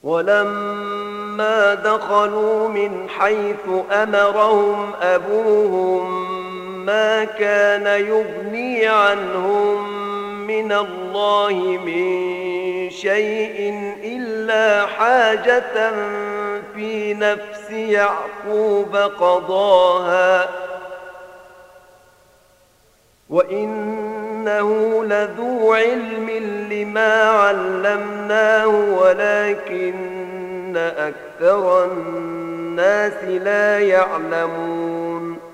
ولما دخلوا من حيث أمرهم أبوهم ما كان يغني عنهم من الله من شيء إلا حاجة في نفس يعقوب قضاها وإنه لذو علم لما علمناه ولكن أكثر الناس لا يعلمون